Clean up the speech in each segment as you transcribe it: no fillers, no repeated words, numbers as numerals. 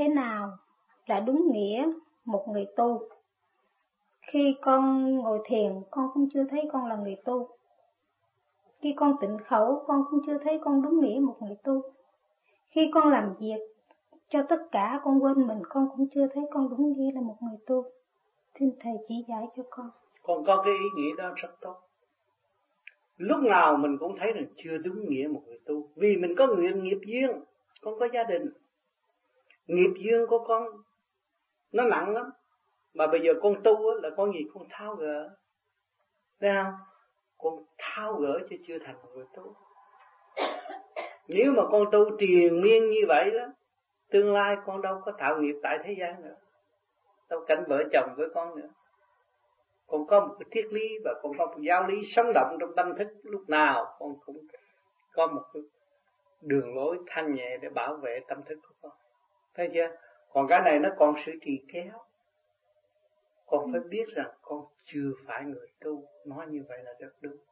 thế nào là đúng nghĩa một người tu? Khi con ngồi thiền, con cũng chưa thấy con là người tu. Khi con tịnh khẩu, con cũng chưa thấy con đúng nghĩa một người tu. Khi con làm việc cho tất cả, con quên mình, con cũng chưa thấy con đúng nghĩa là một người tu. Xin Thầy chỉ giải cho con. Con có cái ý nghĩ đó rất tốt. Lúc nào mình cũng thấy rằng chưa đúng nghĩa một người tu. Vì mình có nghiệp duyên, con có gia đình. Nghiệp duyên của con nó nặng lắm. Mà bây giờ con tu là con gì con tháo gỡ. Thấy không? Con tháo gỡ chứ chưa thành một người tu. Nếu mà con tu triền miên như vậy đó, tương lai con đâu có tạo nghiệp tại thế gian nữa, đâu cảnh vợ chồng với con nữa. Con có một cái triết lý và con có một giáo lý sống động trong tâm thức. Lúc nào con cũng có một cái đường lối thanh nhẹ để bảo vệ tâm thức của con. Thấy chưa? Còn cái này nó còn sự trì kéo. Con phải biết rằng con chưa phải người tu. Nói như vậy là rất đúng.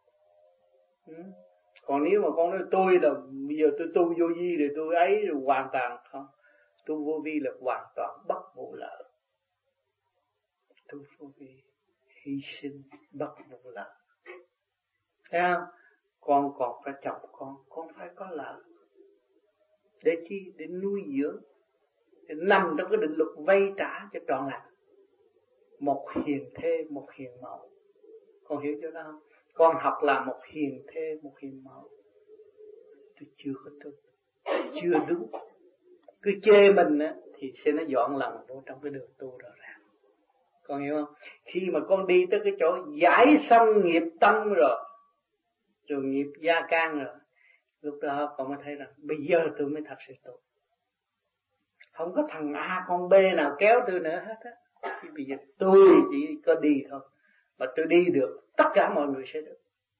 Còn nếu mà con nói tôi là bây giờ tôi tu vô vi rồi tôi ấy rồi hoàn toàn không. Tu vô vi là hoàn toàn bất vụ lợi. Tu vô vi hy sinh bất vụ lợi. Thấy không? Con còn phải chồng con phải có lợi. Để chi? Để nuôi dưỡng, để nằm trong cái định luật vay trả cho trọn lành. Một hiền thê, một hiền mẫu. Con hiểu chưa đó không? Con học là một hiền thê, một hiền mẫu. Tôi chưa có tu, chưa đúng. Cứ chê mình á thì sẽ nó dọn lòng vô trong cái đường tu rõ ràng. Con hiểu không? Khi mà con đi tới cái chỗ giải xong nghiệp tâm rồi nghiệp gia can rồi, lúc đó con mới thấy rằng bây giờ tôi mới thật sự tu. Không có thằng A con B nào kéo tôi nữa hết á. Thì bây giờ tôi chỉ có đi thôi. Mà tôi đi được, tất cả mọi người sẽ được.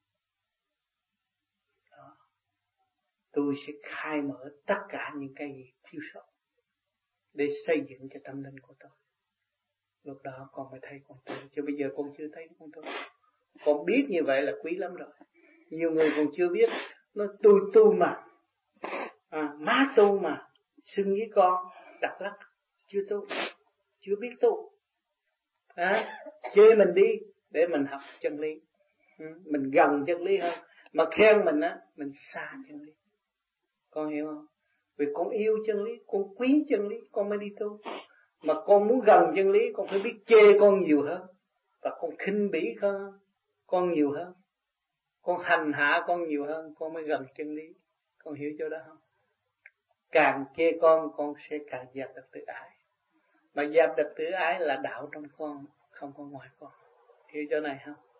Đó. Tôi sẽ khai mở tất cả những cái gì thiếu sót để xây dựng cho tâm linh của tôi. Lúc đó con mới thấy con tu. Chứ bây giờ con chưa thấy con tu. Con biết như vậy là quý lắm rồi. Nhiều người còn chưa biết. Nó tôi tu mà, má tu mà, xưng với con đặt lắc. Chưa tu, chưa biết tu. Chê mình đi để mình học chân lý. Mình gần chân lý hơn. Mà khen mình á, mình xa chân lý. Con hiểu không? Vì con yêu chân lý, con quý chân lý, con mới đi tu. Mà con muốn gần chân lý, con phải biết chê con nhiều hơn. Và con khinh bỉ con nhiều hơn. Con hành hạ con nhiều hơn, con mới gần chân lý. Con hiểu chỗ đó không? Càng chê con sẽ càng dẹp được tự ái. Mà dẹp được tự ái là đạo trong con, không có ngoài con. Hiểu chỗ này không?